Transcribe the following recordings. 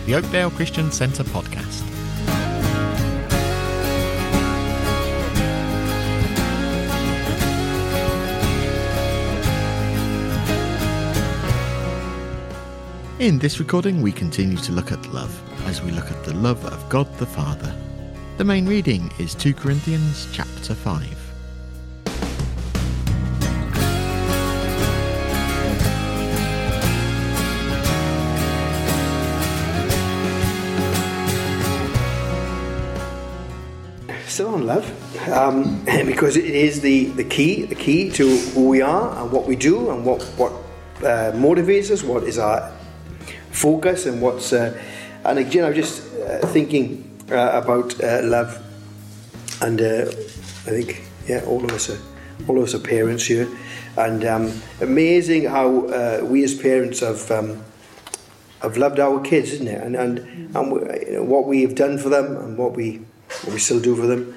the Oakdale Christian Centre podcast. In this recording, we continue to look at love, as we look at the love of God the Father. The main reading is 2 Corinthians chapter 5. Still on love, because it is the key to who we are and what we do and what motivates us, what is our focus, and what's and again I'm just thinking about love, and I think all of us are parents here, and amazing how we as parents have loved our kids, isn't it? And what we have done for them and what we still do for them,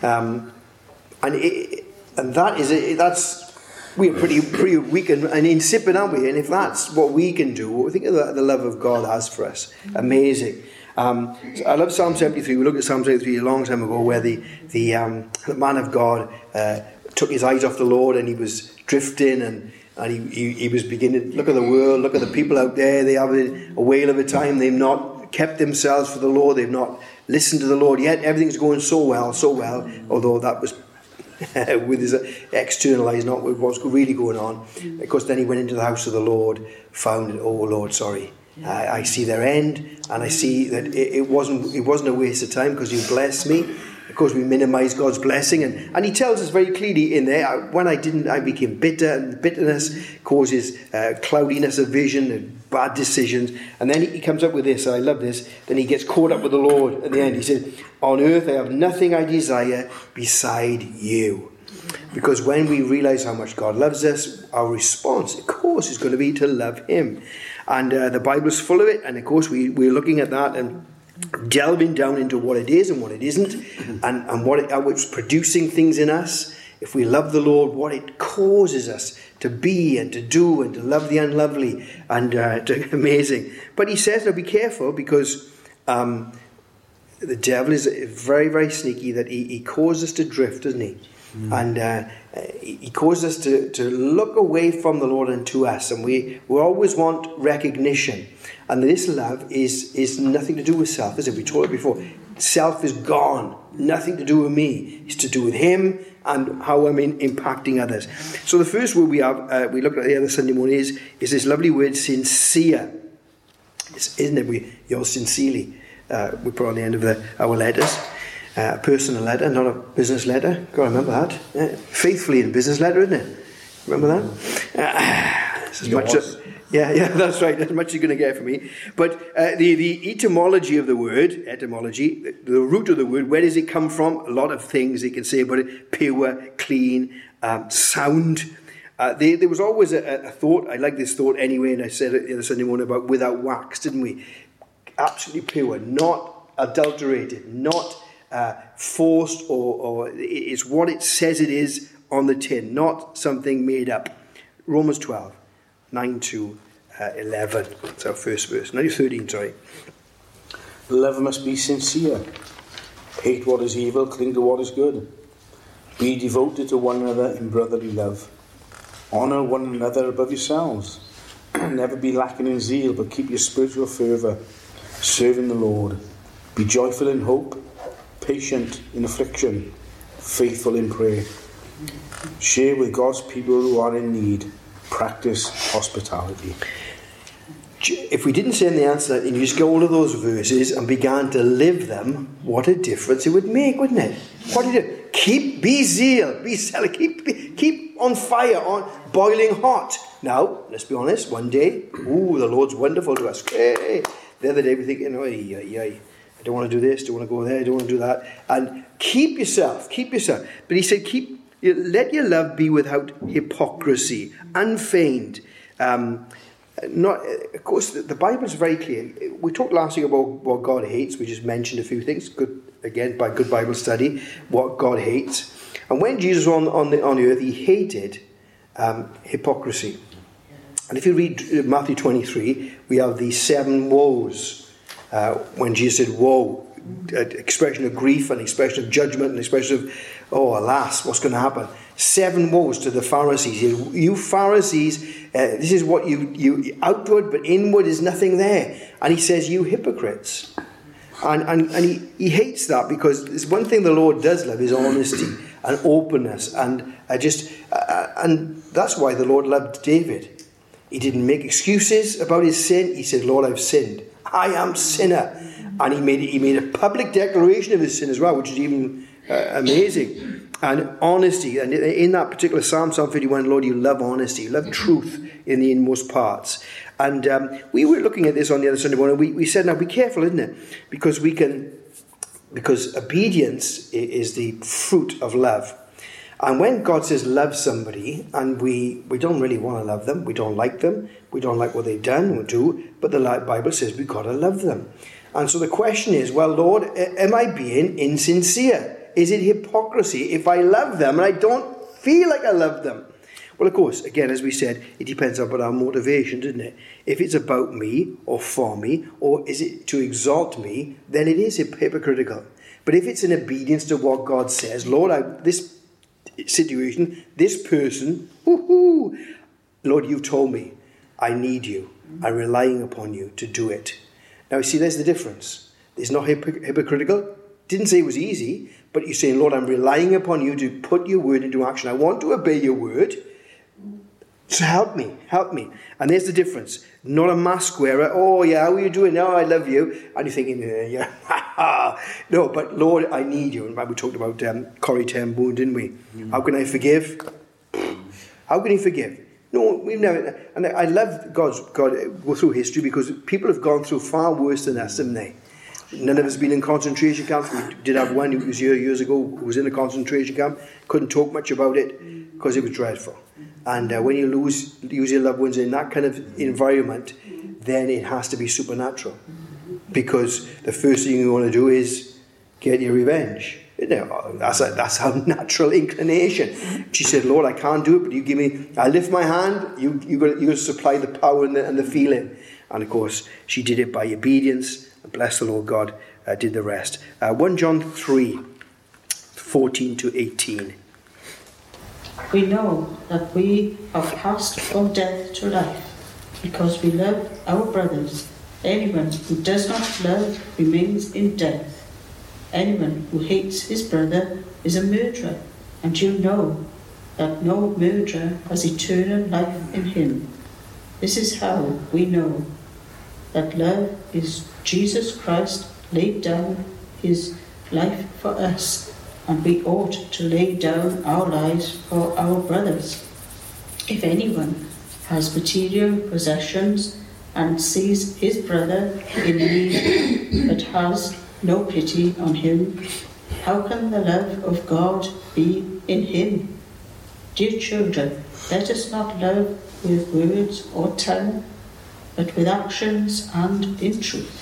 and that's we're pretty weak and insipid, aren't we? And if that's what we can do, think of the love of God has for us. Amazing. So I love Psalm 73. We looked at Psalm 73 a long time ago, where the man of God took his eyes off the Lord and he was drifting, and he was beginning to look at the world, look at the people out there. They have a whale of a time. They've not kept themselves for the Lord. They've not listened to the Lord. Yet everything's going so well. Although that was with his external eyes, not with what's really going on. Of course, then he went into the house of the Lord, found, oh Lord, sorry, I see their end, and I see that it wasn't a waste of time, because you blessed me. Of course, we minimise God's blessing, and he tells us very clearly in there, when I didn't, I became bitter, and bitterness causes cloudiness of vision and bad decisions. And then he comes up with this, and I love this, then he gets caught up with the Lord at the end. He said, on earth I have nothing I desire beside you. Because when we realise how much God loves us, our response, of course, is going to be to love him. And the Bible's full of it, and of course we're looking at that and delving down into what it is and what it isn't, and how it's producing things in us. If we love the Lord, what it causes us to be and to do and to love the unlovely, and amazing. But he says, now be careful, because the devil is very, very sneaky, that he causes us to drift, doesn't he? And he causes us to look away from the Lord and to us, and we always want recognition. And this love is nothing to do with self, is it? We told it before. Self is gone. Nothing to do with me. It's to do with him and how I'm impacting others. So the first word we have, we looked at the other Sunday morning, is this lovely word, sincere. Isn't it? You're sincerely. We put on the end of our letters. A personal letter, not a business letter. Got to remember that. Faithfully in business letter, isn't it? Remember that? Yeah, that's right. As much as you're going to get from me. But the etymology of the word, the root of the word, where does it come from? A lot of things you can say about it. Pure, clean, sound. There was always a thought. I like this thought anyway, and I said it the other Sunday morning about without wax, didn't we? Absolutely pure, not adulterated, not forced, or it's what it says it is on the tin, not something made up. Romans 12, 9 to 11. That's our first verse. 13, sorry. Love must be sincere. Hate what is evil, cling to what is good. Be devoted to one another in brotherly love. Honour one another above yourselves. Never be lacking in zeal, but keep your spiritual fervour, serving the Lord. Be joyful in hope, patient in affliction, faithful in prayer. Share with God's people who are in need. Practice hospitality. If we didn't say in the answer and you just go all of those verses and began to live them, what a difference it would make, wouldn't it? What do you do? Be zeal, be zealous, keep on fire, on boiling hot. Now, let's be honest, one day, the Lord's wonderful to us. Hey. The other day we're thinking, I don't want to do this, don't want to go there, I don't want to do that. And keep yourself. But he said, let your love be without hypocrisy, unfeigned. Of course, the Bible is very clear. We talked last week about what God hates. We just mentioned a few things. Good, again, by good Bible study, what God hates. And when Jesus was on the earth, he hated hypocrisy. And if you read Matthew 23, we have the 7 woes. when Jesus said, woe, an expression of grief, an expression of judgment, an expression of, oh, alas, what's going to happen? 7 woes to the Pharisees. You Pharisees, this is what you outward, but inward is nothing there. And he says, you hypocrites. And he hates that, because it's one thing the Lord does love is honesty and openness. And that's why the Lord loved David. He didn't make excuses about his sin. He said, Lord, I've sinned. I am sinner. And he made a public declaration of his sin as well, which is even amazing. And honesty. And in that particular Psalm 51, Lord, you love honesty. You love truth in the inmost parts. And we were looking at this on the other Sunday morning. We said, now be careful, isn't it? Because obedience is the fruit of love. And when God says love somebody, and we don't really want to love them, we don't like them, we don't like what they've done or do, but the Bible says we've got to love them. And so the question is, well, Lord, am I being insincere? Is it hypocrisy if I love them and I don't feel like I love them? Well, of course, again, as we said, it depends on our motivation, doesn't it? If it's about me or for me, or is it to exalt me, then it is hypocritical. But if it's in obedience to what God says, Lord, this situation, this person, Lord, you've told me, I need you. I'm relying upon you to do it. Now, you see, there's the difference. It's not hypocritical. Didn't say it was easy, but you're saying, Lord, I'm relying upon you to put your word into action. I want to obey your word. So help me. And there's the difference. Not a mask wearer. Oh, yeah, how are you doing? No, I love you. And you're thinking, yeah. No, but Lord, I need you. And we talked about Corrie ten Boom, didn't we? How can I forgive? How can he forgive? No, we've never. And I love God go through history, because people have gone through far worse than us, haven't they? None of us have been in concentration camps. We did have one who was here years ago who was in a concentration camp. Couldn't talk much about it because it was dreadful. And when you lose your loved ones in that kind of environment, then it has to be supernatural. Because the first thing you want to do is get your revenge. That's our natural inclination. She said, Lord, I can't do it, but you give me, I lift my hand, you got to supply the power and the feeling. And of course, she did it by obedience. Bless the Lord God, did the rest. 1 John 3, 14 to 18. We know that we have passed from death to life because we love our brothers. Anyone who does not love remains in death. Anyone who hates his brother is a murderer, and you know that no murderer has eternal life in him. This is how we know that love is Jesus Christ laid down his life for us, and we ought to lay down our lives for our brothers. If anyone has material possessions and sees his brother in need but has no pity on him, how can the love of God be in him? Dear children, let us not love with words or tongue, but with actions and in truth.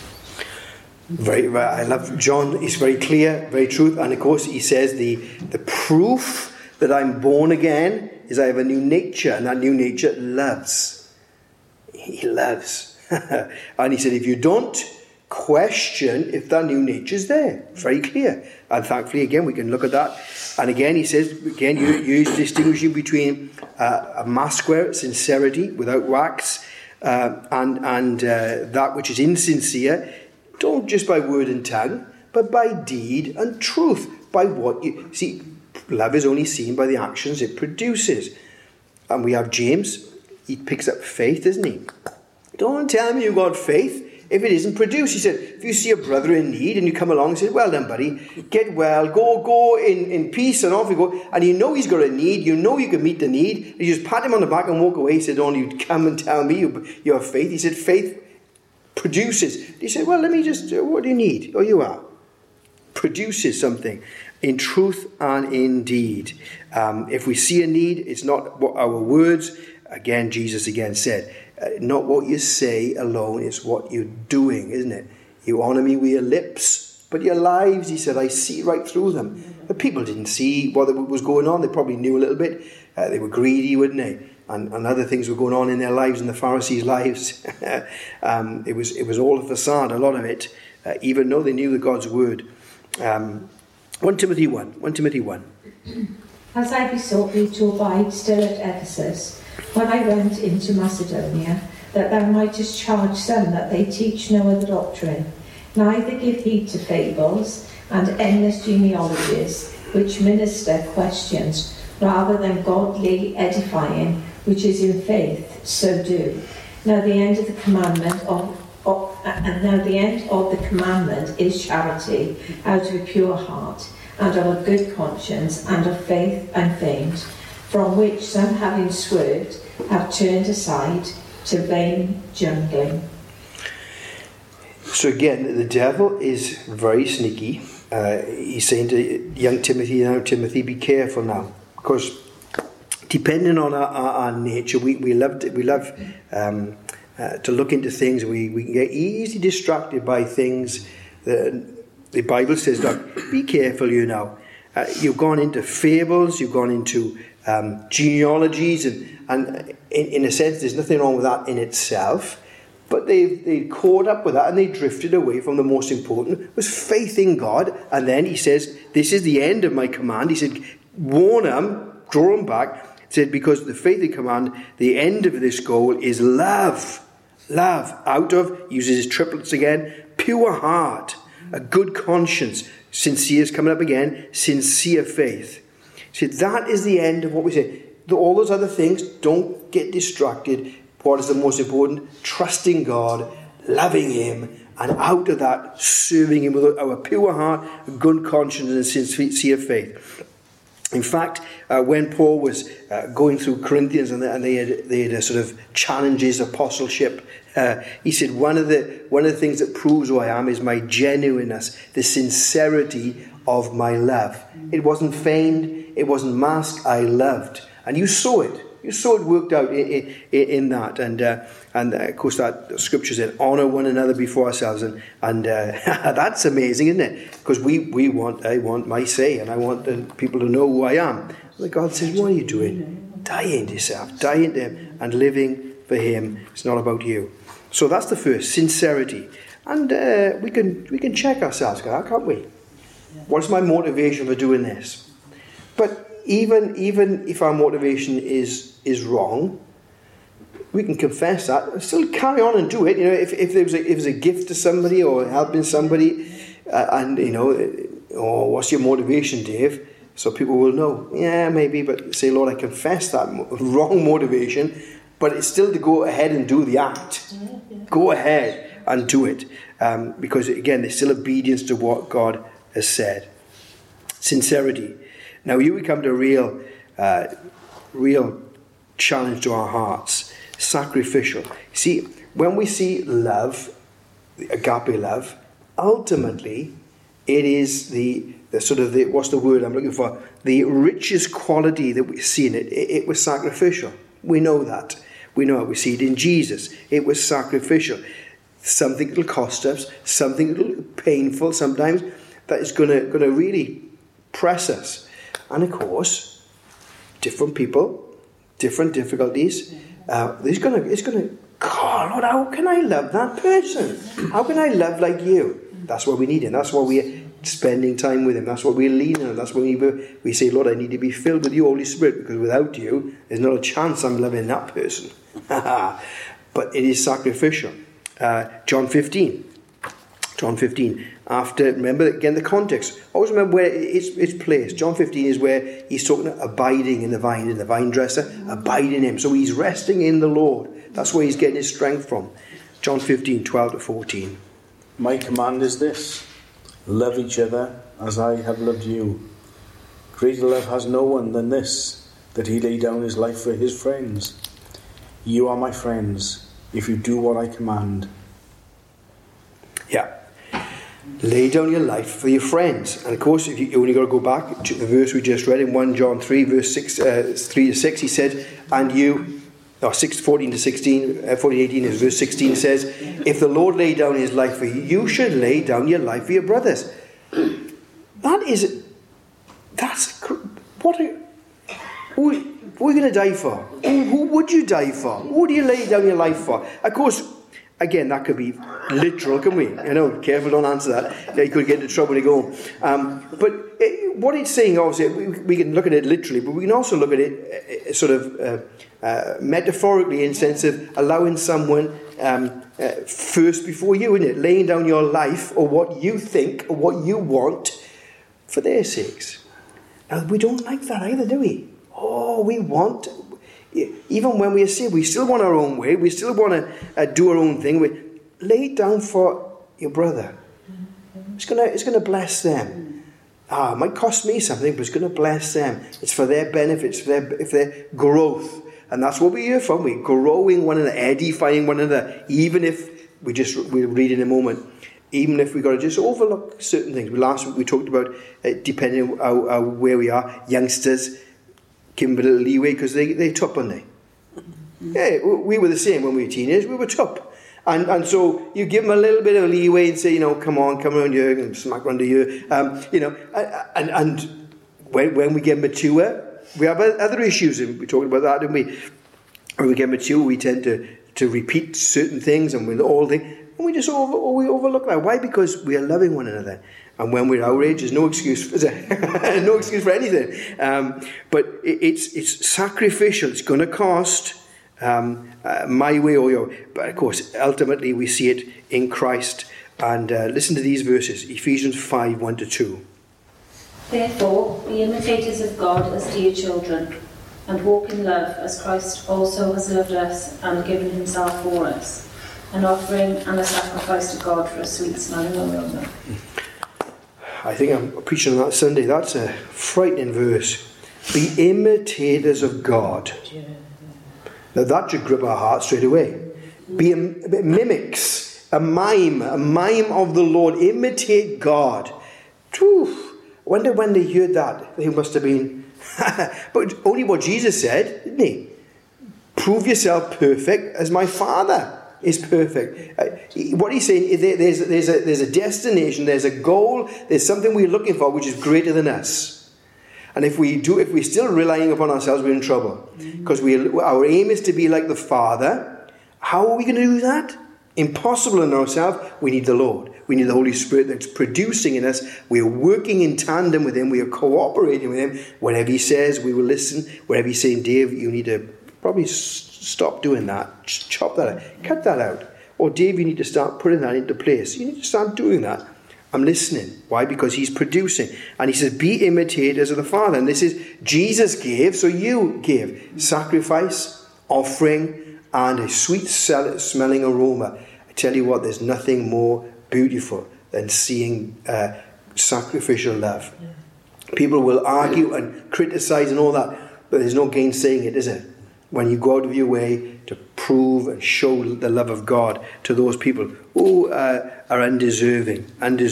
I love John. He's very clear, very truth. And of course he says the proof that I'm born again is I have a new nature, and that new nature loves. He loves. And he said, if you don't question if that new nature is there, very clear. And thankfully, again, we can look at that. And again, he says, again, you're distinguishing between a mask wearer, sincerity without wax, and that which is insincere. Don't just by word and tongue, but by deed and truth. By what you see, love is only seen by the actions it produces. And we have James. He picks up faith, doesn't he? Don't tell me you've got faith if it isn't produced. He said, if you see a brother in need and you come along and say, well done, buddy, get well, go in peace, and off you go. And you know he's got a need, you know you can meet the need. You just pat him on the back and walk away. He said, only you come and tell me you have faith. He said, faith produces. He said, well, let me just, what do you need? Oh, you are. Produces something in truth and in deed. If we see a need, it's not what our words, again, Jesus again said, not what you say alone, it's what you're doing, isn't it? You honour me with your lips, but your lives, he said, I see right through them. The people didn't see what was going on. They probably knew a little bit. They were greedy, wouldn't they? And other things were going on in their lives, in the Pharisees' lives. It was all a facade, a lot of it. even though they knew the God's word. 1 Timothy 1. As I besought thee to abide still at Ephesus, when I went into Macedonia, that thou mightest charge some that they teach no other doctrine, neither give heed to fables and endless genealogies, which minister questions, rather than godly edifying, which is in faith, so do. Now the end of the commandment is charity, out of a pure heart, and of a good conscience, and of faith unfeigned, from which some, having swerved, have turned aside to vain jungling. So again, the devil is very sneaky. He's saying to young Timothy, now Timothy, be careful now, because depending on our nature, we love to look into things. We can get easily distracted by things that the Bible says, look, be careful, you know. You've gone into fables, you've gone into genealogies, and in a sense, there's nothing wrong with that in itself. But they caught up with that and they drifted away from the most important, was faith in God. And then he says, this is the end of my command. He said, warn them, draw them back. He said, because the faith in command, the end of this goal is love. Love, out of, uses his triplets again, pure heart, a good conscience, sincere is coming up again, sincere faith. See, that is the end of what we say. All those other things, don't get distracted. What is the most important? Trusting God, loving him, and out of that, serving him with our pure heart, good conscience, and sincere faith. In fact, when Paul was going through Corinthians and they had a sort of challenges apostleship, he said one of the things that proves who I am is my genuineness, the sincerity of my love. It wasn't feigned, it wasn't masked. I loved, and you saw it. You saw it worked out in that, and of course that scripture said, "Honor one another before ourselves," and that's amazing, isn't it? Because I want my say, and I want people to know who I am. But God says, "What are you doing? Die into yourself, die into Him, and living for Him. It's not about you." So that's the first, sincerity, and we can check ourselves, can't we? What's my motivation for doing this? But even if our motivation is wrong, we can confess that and still carry on and do it. You know, if there was a gift to somebody or helping somebody, and you know, what's your motivation, Dave? So people will know. Yeah, maybe, but say, Lord, I confess that wrong motivation, but it's still to go ahead and do the act. Go ahead and do it, because again, there's still obedience to what God has said. Sincerity. Now here we come to a real challenge to our hearts. Sacrificial. See, when we see love, agape love, ultimately it is the sort of what's the word I'm looking for? The richest quality that we see in it. It was sacrificial. We know that. We know it. We see it in Jesus. It was sacrificial. Something that'll cost us, something that'll painful sometimes, that is going to really press us. And of course, different people, different difficulties. It's going to, God, Lord, how can I love that person? How can I love like you? That's what we need, and that's why we're spending time with Him. That's what we're leaning on. That's what we say, Lord, I need to be filled with you, Holy Spirit, because without you, there's not a chance I'm loving that person. But it is sacrificial. John 15. After, remember again the context. Always remember where it's placed. John 15 is where he's talking about abiding in the vine dresser, abide in Him. So he's resting in the Lord. That's where he's getting his strength from. John 15, 12 to 14. My command is this: love each other as I have loved you. Greater love has no one than this, that he lay down his life for his friends. You are my friends, if you do what I command. Yeah. Lay down your life for your friends. And of course, if you only got to go back to the verse we just read in 1 John 3, verse 3 to 6, he said, and you, 14 to 16, 14 18 is verse 16 says, if the Lord laid down his life for you, you should lay down your life for your brothers. Who are you going to die for? Who would you die for? Who do you lay down your life for? Of course, again, that could be literal, can we? Careful, don't answer that. You could get into trouble when you go home. But what it's saying, obviously, we can look at it literally, but we can also look at it sort of metaphorically, in the sense of allowing someone first before you, isn't it? Laying down your life or what you think or what you want for their sakes. Now, we don't like that either, do we? Oh, we want, even when we are saved, we still want our own way. We still want to do our own thing. We lay it down for your brother. It's going to bless them. It might cost me something, but it's going to bless them. It's for their benefits, for their growth. And that's what we're here for. We're growing one another, edifying one another, even if we'll read in a moment, even if we've got to just overlook certain things. Last week we talked about, depending on where we are, youngsters, give them a little leeway because they're top, aren't they? Yeah, we were the same when we were teenagers. We were top. And so you give them a little bit of leeway and say, come around here and smack under here. And when we get mature, we have other issues, and we talked about that, didn't we? When we get mature, we tend to repeat certain things, and we we just overlook that. Why? Because we are loving one another. And when we're our age, there's no excuse, is there? No excuse for anything. But it's sacrificial. It's going to cost my way or your. But of course, ultimately, we see it in Christ. And listen to these verses: Ephesians 5, 1-2. Therefore, be imitators of God as dear children, and walk in love as Christ also has loved us and given himself for us, an offering and a sacrifice to God for a sweet-smelling aroma. I think I'm preaching on that Sunday. That's a frightening verse. Be imitators of God. Now that should grip our hearts straight away. Be mimics, a mime of the Lord. Imitate God. Whew. I wonder when they heard that, they must have been... But only what Jesus said, didn't he? Prove yourself perfect as my Father is perfect. What he's saying is there's a destination, there's a goal, there's something we're looking for which is greater than us. And if we're still relying upon ourselves, we're in trouble. Because our aim is to be like the Father. How are we going to do that? Impossible in ourselves. We need the Lord. We need the Holy Spirit that's producing in us. We are working in tandem with him. We are cooperating with him. Whatever he says, we will listen. Whatever he's saying, Dave, you need to probably stop doing that. Chop that out. Cut that out. Or Dave, you need to start putting that into place. You need to start doing that. I'm listening. Why? Because he's producing. And he says, be imitators of the Father. And this is, Jesus gave, so you give. Sacrifice, offering, and a sweet smelling aroma. I tell you what, there's nothing more beautiful than seeing sacrificial love. People will argue and criticize and all that, but there's no gainsaying it, is it? When you go out of your way to prove and show the love of God to those people who are undeserving.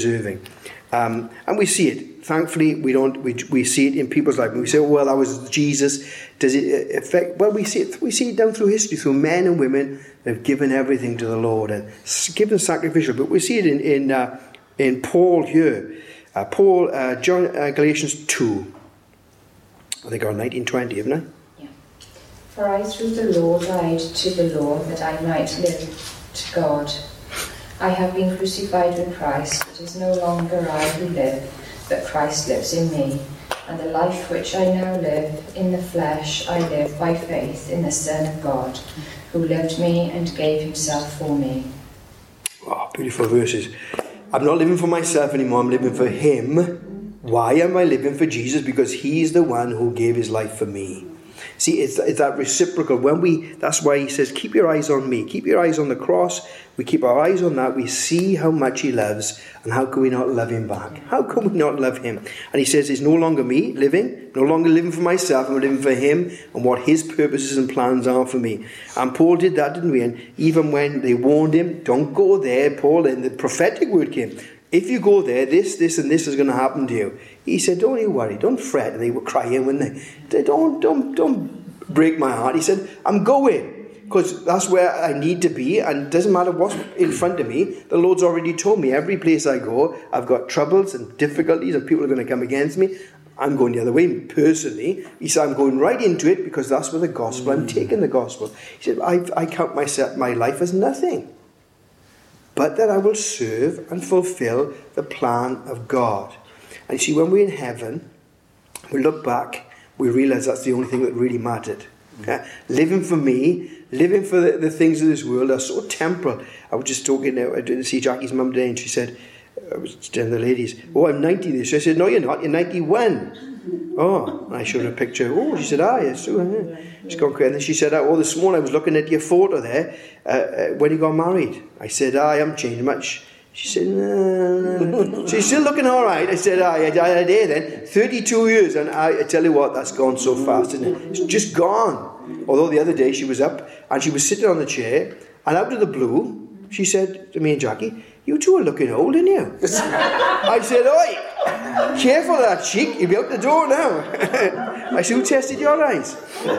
And we see it. Thankfully, we see it in people's life. And we say, oh, well, that was Jesus. Does it affect? Well, we see it down through history, through men and women that have given everything to the Lord and given sacrificial. But we see it in Paul here. Galatians 2. I think on 19:20, haven't I? Yeah. For I through the law died to the law that I might live to God. I have been crucified with Christ. It is no longer I who live, but Christ lives in me. And the life which I now live in the flesh, I live by faith in the Son of God, who loved me and gave himself for me. Oh, beautiful verses. I'm not living for myself anymore, I'm living for him. Why am I living for Jesus? Because he's the one who gave his life for me. See, it's that reciprocal. That's why he says, keep your eyes on me. Keep your eyes on the cross. We keep our eyes on that. We see how much he loves. And how can we not love him back? How can we not love him? And he says, it's no longer me living. No longer living for myself. I'm living for him and what his purposes and plans are for me. And Paul did that, didn't we? And even when they warned him, don't go there, Paul, and the prophetic word came. If you go there, this and this is going to happen to you. He said, don't you worry, don't fret. And they were crying, weren't they? Don't break my heart. He said, I'm going, because that's where I need to be, and it doesn't matter what's in front of me. The Lord's already told me, every place I go, I've got troubles and difficulties, and people are going to come against me. I'm going the other way, personally. He said, I'm going right into it, because that's where the gospel, I'm taking the gospel. He said, I count my life as nothing. but that I will serve and fulfill the plan of God. And you see, when we're in heaven, we look back, we realise that's the only thing that really mattered. Living for me, living for the things of this world are so temporal. I was just talking, I didn't see Jackie's mum today, and she said, I was telling the ladies, oh, I'm 90 this year. I said, no, you're not, you're 91. Oh, and I showed her a picture. Oh, she said, yes. She's gone crazy. And then she said, oh, this morning I was looking at your photo there when you got married. I said, I haven't changed much. She said, no. She's still looking all right. I said, I had here then, 32 years. And I tell you what, that's gone so fast, isn't it? It's just gone. Although the other day she was up and she was sitting on the chair, and out of the blue, she said to me and Jackie, you two are looking old, aren't you? I said, oi, careful of that cheek, you'll be out the door now. I said, who tested your eyes?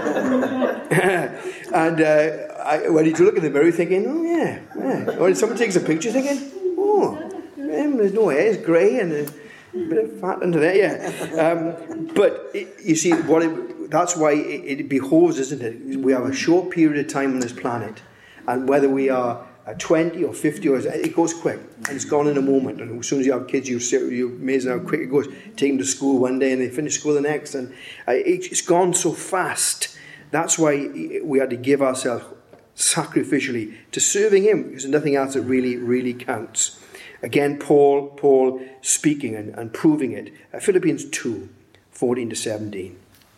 And I went to look in the mirror thinking, oh yeah. When someone takes a picture thinking, oh, there's no hair, it's grey and a bit of fat under there, yeah. But you see, that's why it behoves, isn't it? We have a short period of time on this planet, and whether we are 20 or 50, it goes quick, and it's gone in a moment. And as soon as you have kids, you're amazing how quick it goes. Take them to school one day, and they finish school the next, and it's gone so fast. That's why we had to give ourselves sacrificially to serving him, because there's nothing else that really, really counts. Again, Paul speaking and proving it. Philippians 2, 14 to 17.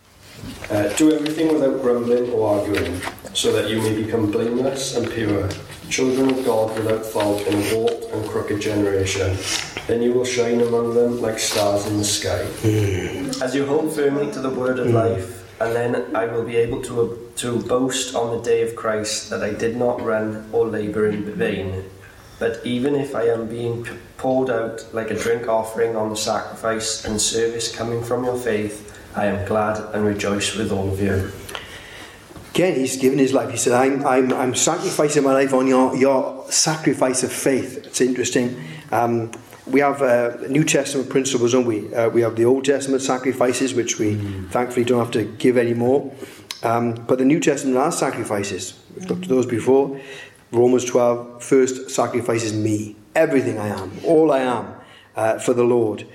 Do everything without grumbling or arguing, so that you may become blameless and pure, children of God without fault in a warped and crooked generation. Then you will shine among them like stars in the sky. As you hold firmly to the word of life, and then I will be able to boast on the day of Christ that I did not run or labour in vain. But even if I am being poured out like a drink offering on the sacrifice and service coming from your faith, I am glad and rejoice with all of you. Again, he's given his life. He said, I'm sacrificing my life on your sacrifice of faith. It's interesting. We have New Testament principles, don't we? We have the Old Testament sacrifices, which we thankfully don't have to give anymore. But the New Testament are sacrifices. We've looked at those before. Romans 12, first sacrifices me. Everything I am, all I am for the Lord.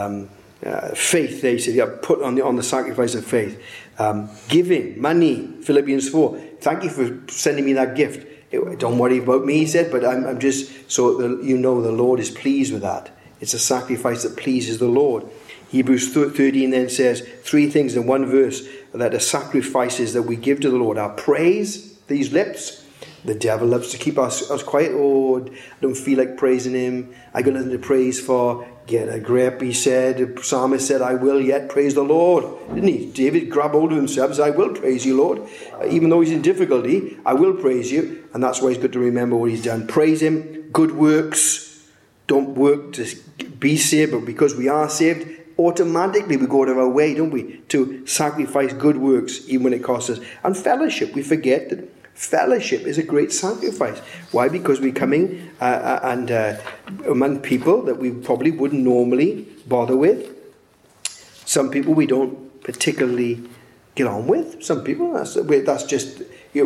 Faith, they said, put on the sacrifice of faith. Giving, money, Philippians 4. Thank you for sending me that gift. Don't worry about me, he said, but I'm just so that you know the Lord is pleased with that. It's a sacrifice that pleases the Lord. Hebrews 13 then says 3 things in one verse that are sacrifices that we give to the Lord. Our praise, these lips. The devil loves to keep us quiet. Oh, I don't feel like praising him. I got nothing to praise for. Get a grip, he said. The psalmist said, I will yet praise the Lord. Didn't he? David grabbed hold of himself and said, I will praise you, Lord. Even though he's in difficulty, I will praise you. And that's why he's got to remember what he's done. Praise him. Good works. Don't work to be saved, but because we are saved, automatically we go out of our way, don't we, to sacrifice good works, even when it costs us. And fellowship. We forget that fellowship is a great sacrifice. Why? Because we're coming among people that we probably wouldn't normally bother with. Some people we don't particularly get on with. Some people, that's just,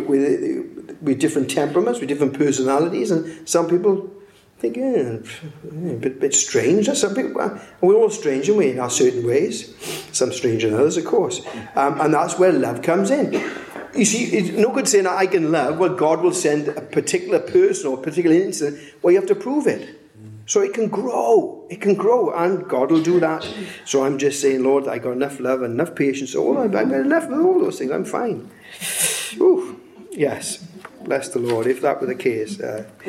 with different temperaments, with different personalities, and some people think, a bit strange. Some people, we're all strange, aren't we, in our certain ways. Some stranger than others, of course. And that's where love comes in. You see, it's no good saying I can love. Well, God will send a particular person or a particular incident where you have to prove it. So it can grow. It can grow, and God will do that. So I'm just saying, Lord, I got enough love and enough patience. I've got enough of all those things. I'm fine. Ooh, yes. Bless the Lord, if that were the case.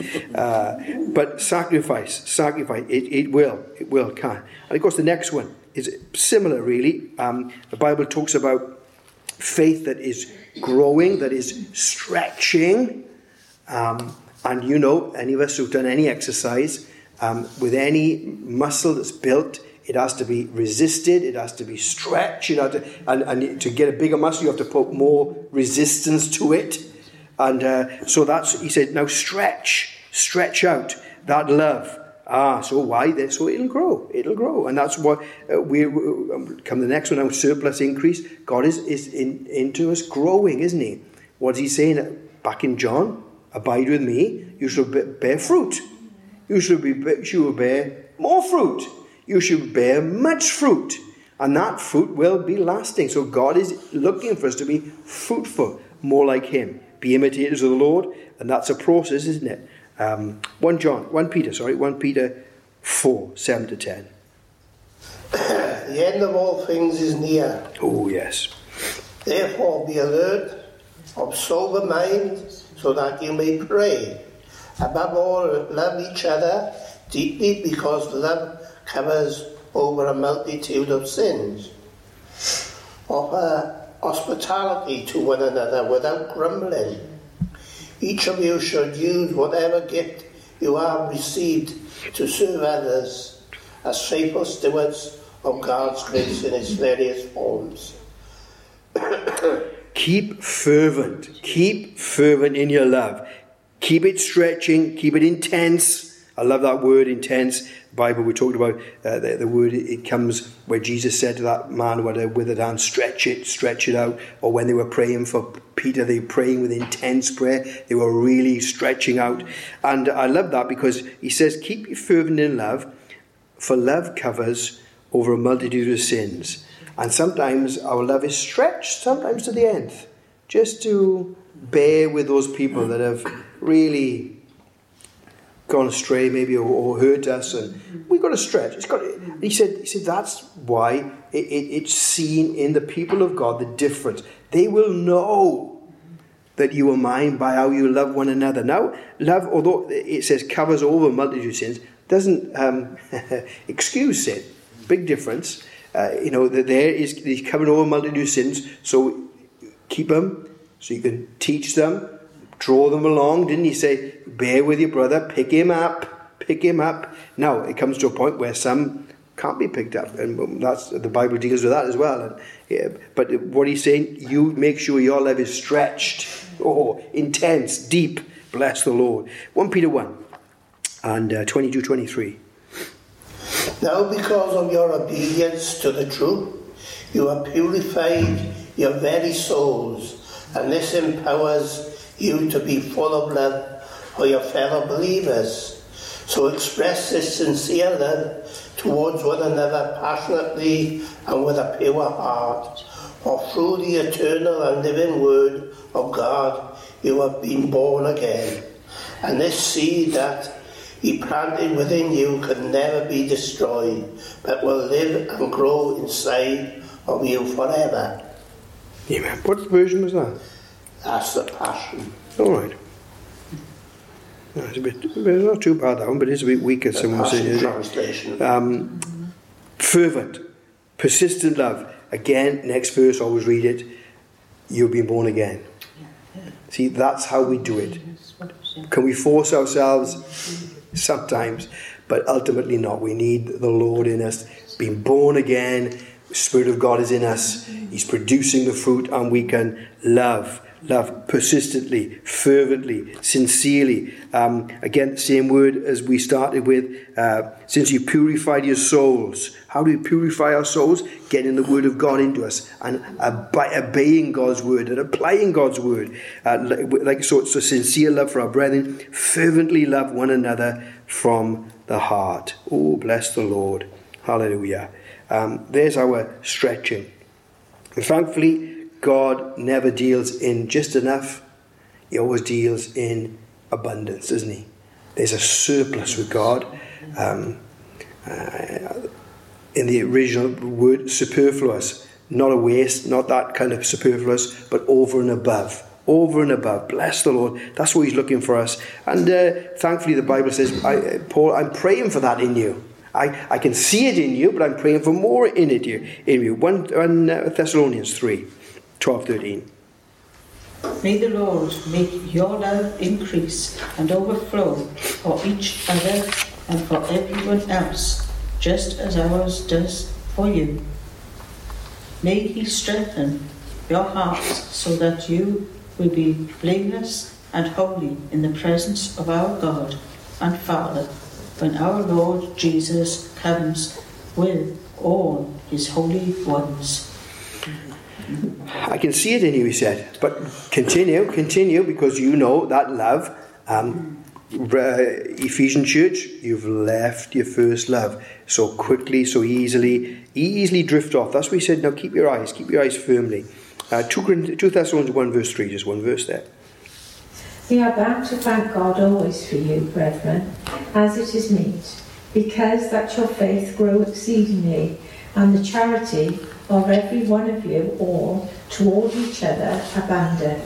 But sacrifice, it will, can. And of course, the next one is similar, really. The Bible talks about faith that is growing, that is stretching. And any of us who've done any exercise, with any muscle that's built, it has to be resisted, it has to be stretched, and to get a bigger muscle, you have to put more resistance to it. And so that's, he said, now stretch out that love. So why? So it'll grow. And that's what we come the next one now, surplus increase. God is into us growing, isn't he? What's he saying back in John? Abide with me, you shall bear fruit. you should bear more fruit. You should bear much fruit. And that fruit will be lasting. So God is looking for us to be fruitful, more like him. Be imitators of the Lord. And that's a process, isn't it? 1 Peter 4, 7-10. The end of all things is near. Oh, yes. Therefore be alert, of sober mind, so that you may pray. Above all, love each other deeply, because love covers over a multitude of sins. Offer hospitality to one another without grumbling. Each of you should use whatever gift you have received to serve others as faithful stewards of God's grace in its various forms. Keep fervent in your love. Keep it stretching, keep it intense. I love that word, intense. The Bible, we talked about the word, it comes where Jesus said to that man who had a withered hand, stretch it out. Or when they were praying for Peter, they were praying with intense prayer. They were really stretching out. And I love that because he says, keep you fervent in love, for love covers over a multitude of sins. And sometimes our love is stretched, sometimes to the end, just to bear with those people that have really gone astray, maybe, or hurt us, and we've got to stretch. He said that's why it's seen in the people of God, the difference. They will know that you are mine by how you love one another. Now, love, although it says covers over multitude of sins, doesn't excuse sin. Big difference. That there is he's covering over multitude of sins, so keep them, so you can teach them, draw them along. Didn't he say, bear with your brother, pick him up. Now, it comes to a point where some can't be picked up, and that's the Bible deals with that as well. But what he's saying, you make sure your love is stretched, intense, deep. Bless the Lord. 1 Peter 1 and 22-23. Now because of your obedience to the truth, you have purified your very souls, and this empowers you to be full of love for your fellow believers. So express this sincere love towards one another passionately and with a pure heart, for through the eternal and living Word of God you have been born again, and this seed that He planted within you can never be destroyed, but will live and grow inside of you forever. Amen. What version was that? That's the Passion. All right. No, it's not too bad, that one, but it's a bit weaker. Someone said. Translation. Fervent, persistent love. Again, next verse, always read it. You've been born again. See, that's how we do it. Can we force ourselves? Sometimes, but ultimately not. We need the Lord in us, being born again. The Spirit of God is in us. He's producing the fruit, and we can love persistently, fervently, sincerely. Again, the same word as we started with. Since you purified your souls. How do we purify our souls? Getting the word of God into us and by obeying God's word and applying God's word. So sincere love for our brethren. Fervently love one another from the heart. Oh, bless the Lord. Hallelujah. There's our stretching. And thankfully, God never deals in just enough. He always deals in abundance, doesn't he? There's a surplus with God. In the original word, superfluous. Not a waste, not that kind of superfluous, but over and above. Over and above. Bless the Lord. That's what he's looking for us. And thankfully the Bible says, Paul, I'm praying for that in you. I can see it in you, but I'm praying for more in you. 1 Thessalonians 3, 12-13. May the Lord make your love increase and overflow for each other and for everyone else, just as ours does for you. May he strengthen your hearts so that you will be blameless and holy in the presence of our God and Father when our Lord Jesus comes with all his holy ones. I can see it in you, he said, but continue, because you know that love Ephesian church, you've left your first love so quickly, so easily drift off. That's what he said. Now keep your eyes firmly. 2 Thessalonians 1 verse 3, just one verse there. We are bound to thank God always for you, brethren, as it is meet, because that your faith grow exceedingly, and the charity of every one of you all toward each other aboundeth.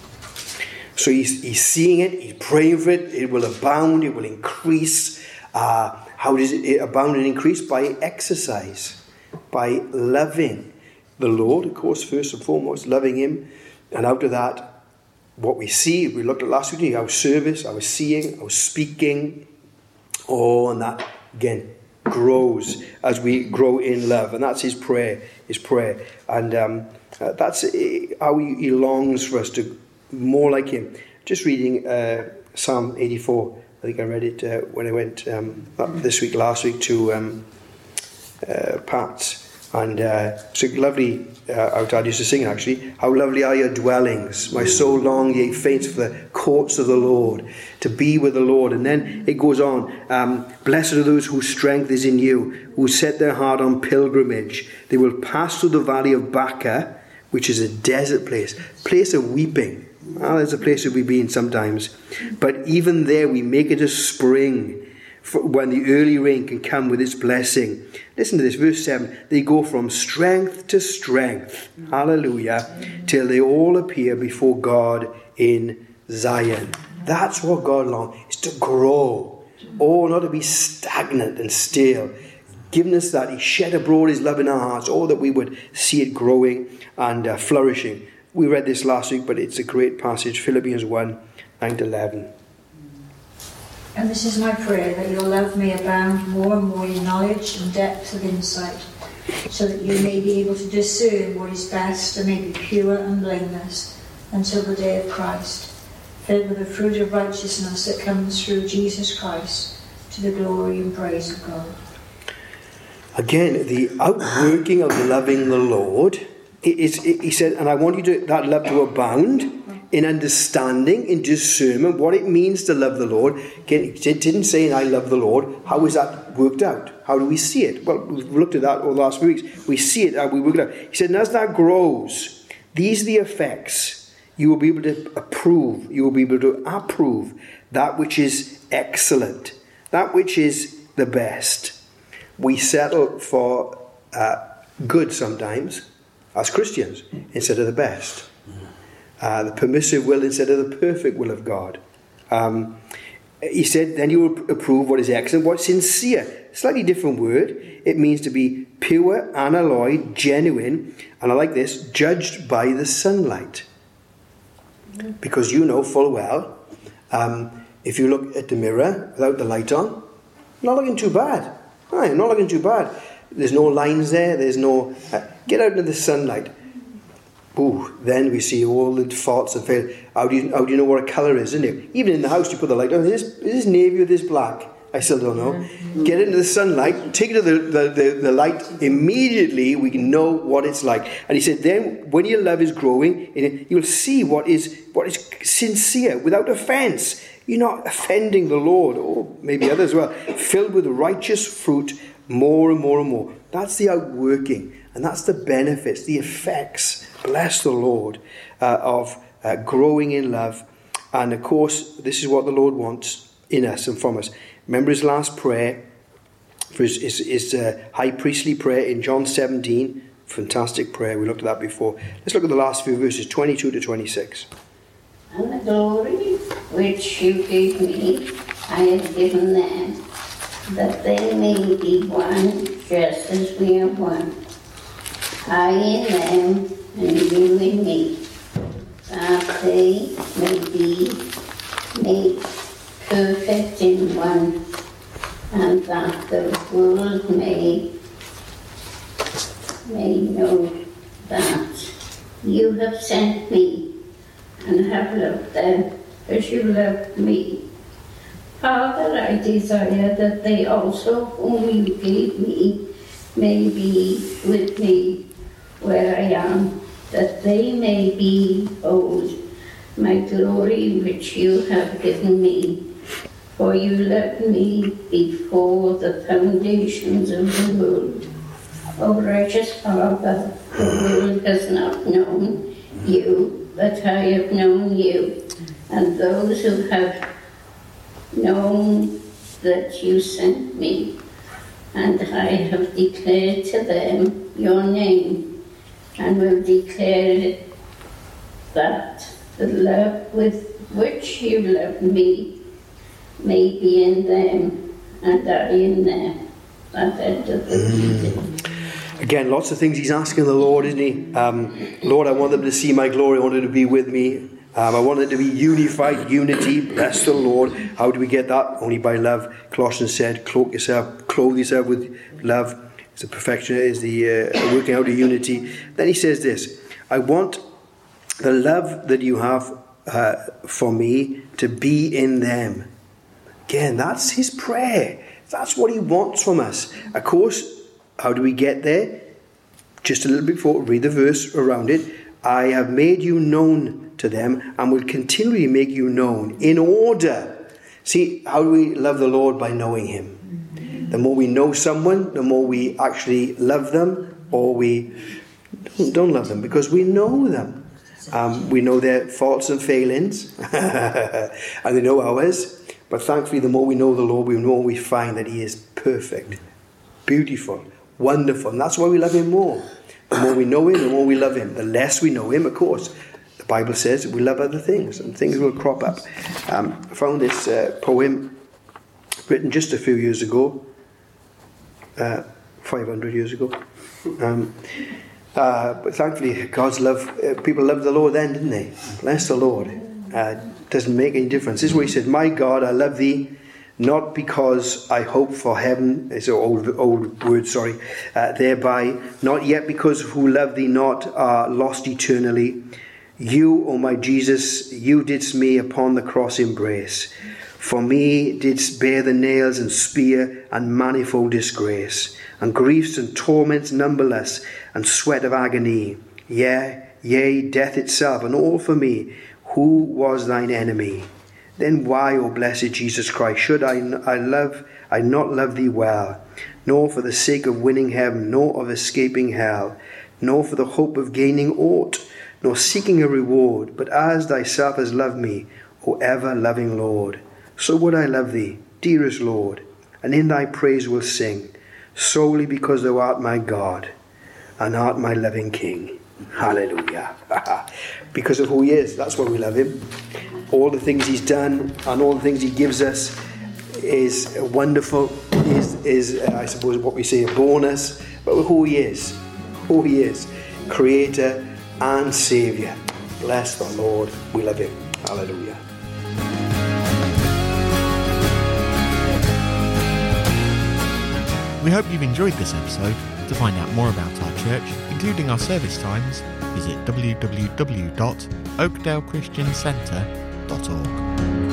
So he's seeing it, he's praying for it, it will abound, it will increase. How does it abound and increase? By exercise, by loving the Lord, of course, first and foremost, loving him. And out of that, what we see, we looked at last week, our service, our seeing, our speaking, and that, again, grows as we grow in love. And that's his prayer. And that's how he longs for us to more like him. Just reading Psalm 84. I think I read it when I went last week to Pat's. And so lovely, our dad used to sing actually, how lovely are your dwellings. My soul long yea faints for the courts of the Lord, to be with the Lord. And then it goes on, blessed are those whose strength is in you, who set their heart on pilgrimage. They will pass through the valley of Baca, which is a desert place of weeping. Well, there's a place where we've been sometimes. But even there we make it a spring, when the early rain can come with its blessing. Listen to this, verse 7. They go from strength to strength, hallelujah, till they all appear before God in Zion. That's what God longs, is to grow, not to be stagnant and still. Giving us that, he shed abroad his love in our hearts, that we would see it growing and flourishing. We read this last week, but it's a great passage, Philippians 1, 9-11. And this is my prayer, that your love may abound more and more in knowledge and depth of insight, so that you may be able to discern what is best and may be pure and blameless until the day of Christ, filled with the fruit of righteousness that comes through Jesus Christ, to the glory and praise of God. Again, the outworking of loving the Lord, he said, and I want that love to abound in understanding, in discernment, what it means to love the Lord. Again, it didn't say, I love the Lord. How is that worked out? How do we see it? Well, we've looked at that over the last few weeks. We see it, how we work it out. He said, and as that grows, these are the effects. You will be able to approve. You will be able to approve that which is excellent, that which is the best. We settle for good sometimes, as Christians, instead of the best. The permissive will instead of the perfect will of God. He said, then you will approve what is excellent, what's sincere. Slightly different word. It means to be pure, unalloyed, genuine, and I like this, judged by the sunlight. Because you know full well, if you look at the mirror without the light on, not looking too bad. Not looking too bad. There's no lines there. There's no... get out into the sunlight. Then we see all the faults and failures. How do you know what a colour is, isn't it? Even in the house, you put the light on. Is this navy or this black? I still don't know. Get into the sunlight, take it to the light. Immediately, we can know what it's like. And he said, then when your love is growing, you'll see what is sincere, without offence. You're not offending the Lord, or maybe others as well. Filled with righteous fruit, more and more and more. That's the outworking. And that's the benefits, the effects, bless the Lord, of growing in love. And of course, this is what the Lord wants in us and from us. Remember his last prayer, his high priestly prayer in John 17. Fantastic prayer, we looked at that before. Let's look at the last few verses, 22 to 26. And the glory which you gave me, I have given them, that they may be one just as we are one. I in them, and you in me, that they may be made perfect in one, and that the world may know that you have sent me, and have loved them as you loved me. Father, I desire that they also, whom you gave me, may be with me where I am, that they may behold my glory which you have given me, For you loved me before the foundations of the world. O righteous Father, the world has not known you, but I have known you, and those who have known that you sent me, and I have declared to them your name, and will declare that the love with which you loved me may be in them, and I in them. That end of the reading. Again, lots of things he's asking the Lord, isn't he? Lord, I want them to see my glory. I want them to be with me. I want it to be unified, unity. Bless the Lord. How do we get that? Only by love. Colossians said, clothe yourself with love. It's the perfection, is the working out of unity. Then he says this, I want the love that you have for me to be in them. Again, that's his prayer. That's what he wants from us. Of course, how do we get there? Just a little bit before, read the verse around it. I have made you known to them and will continually make you known in order. See, how do we love the Lord? By knowing him. The more we know someone, the more we actually love them, or we don't love them because we know them. We know their faults and failings, and they know ours. But thankfully, the more we know the Lord, the more we find that he is perfect, beautiful, wonderful. And that's why we love him more. The more we know him, the more we love him. The less we know him, of course, the Bible says we love other things, and things will crop up. I found this poem written just a few years ago, 500 years ago. But thankfully, God's love, people loved the Lord then, didn't they? Bless the Lord. Doesn't make any difference. This is where he said, my God, I love thee, not because I hope for heaven, it's an old word, thereby, not yet because who love thee not are lost eternally. You, O my Jesus, you didst me upon the cross embrace. For me didst bear the nails and spear and manifold disgrace, and griefs and torments numberless, and sweat of agony. Yea, death itself, and all for me, who was thine enemy. Then why, O blessed Jesus Christ, should I not love thee well, nor for the sake of winning heaven, nor of escaping hell, nor for the hope of gaining aught, nor seeking a reward, but as thyself hast loved me, O ever-loving Lord. So would I love thee, dearest Lord, and in thy praise will sing, solely because thou art my God, and art my loving King. Hallelujah. Because of who he is, that's why we love him. All the things he's done and all the things he gives us is wonderful, is I suppose what we say a bonus, but who he is, creator and saviour. Bless the Lord, we love him. Hallelujah. We hope you've enjoyed this episode. To find out more about our church, including our service times, visit www.oakdalechristiancentre.org.